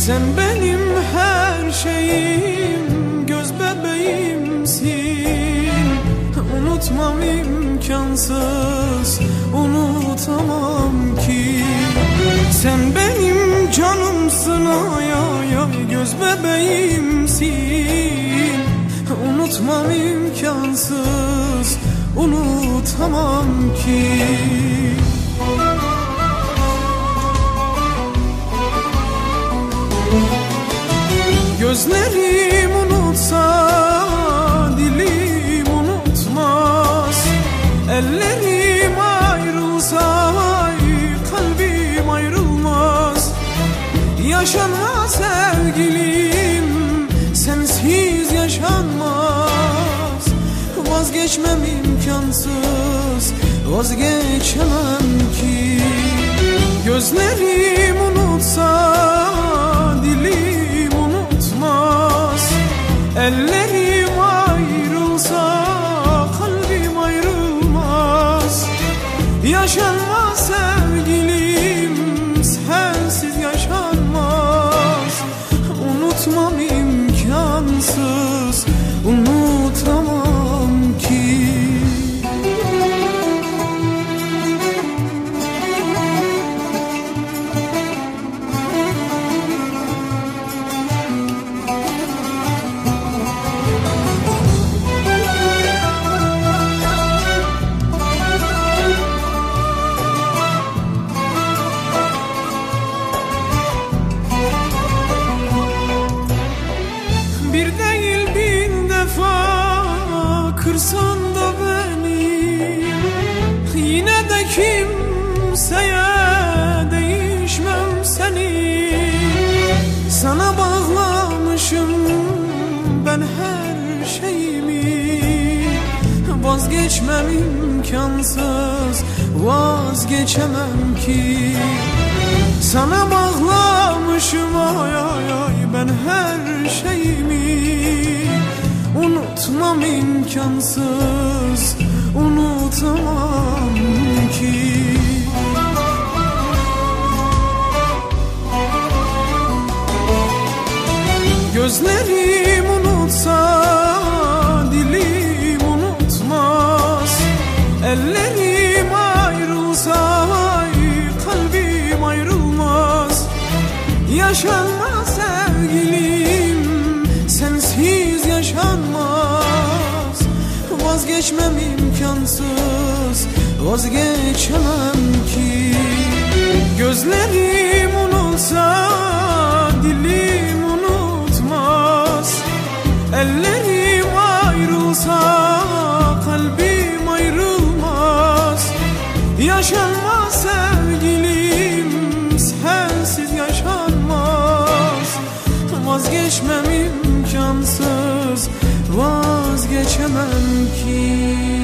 Sen benim her şeyim, göz bebeğimsin. Unutmam imkansız, unutamam ki. Sen benim canımsın, ay ay ay, göz bebeğimsin. Unutmam imkansız, unutamam ki. Gözlerim unutsa, dilim unutmaz. Ellerim ayrılsa, kalbim ayrılmaz. Yaşanmaz sevgilim, sensiz yaşanmaz. Vazgeçmem imkansız, vazgeçemem ki. Gözlerim unutsa, dilim unutmaz. Ellerim ayrılsa, kalbim ayrılmaz. Yaşanmaz sevgilim, sensiz yaşanmaz. Unutmam imkansız, unutamam ki. Bir değil bin defa kırsan da beni, yine de kimseye değişmem seni. Sana bağlamışım ben her şeyimi. Vazgeçmem imkansız, vazgeçemem ki. Sana bağlamışım ay ay ay ben her şeyimi. Unutmam imkansız, unutamam ki. Gözlerim unutsa, dilim unutmaz. Ellerim ayrılsa, kalbim ayrılmaz. Yaşanmaz sevgilim, sensiz yaşanmaz. Vazgeçmem imkansız, vazgeçemem ki. Gözlerim unutsa, dilim unutmaz. Ellerim ayrılsa, kalbim ayrılmaz. Yaşanmaz sevgilim, sensiz yaşanmaz. Vazgeçmem imkansız, vazgeçemem ki.